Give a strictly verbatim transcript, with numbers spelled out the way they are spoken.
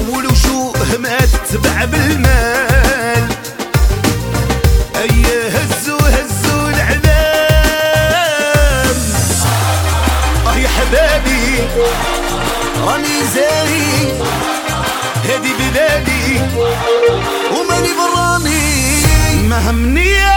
والوجوه ما تتبع بالمال. ايه هزوا هزوا العلام، اه يا حبابي راني زاري هادي بلادي وماني براني، ما همني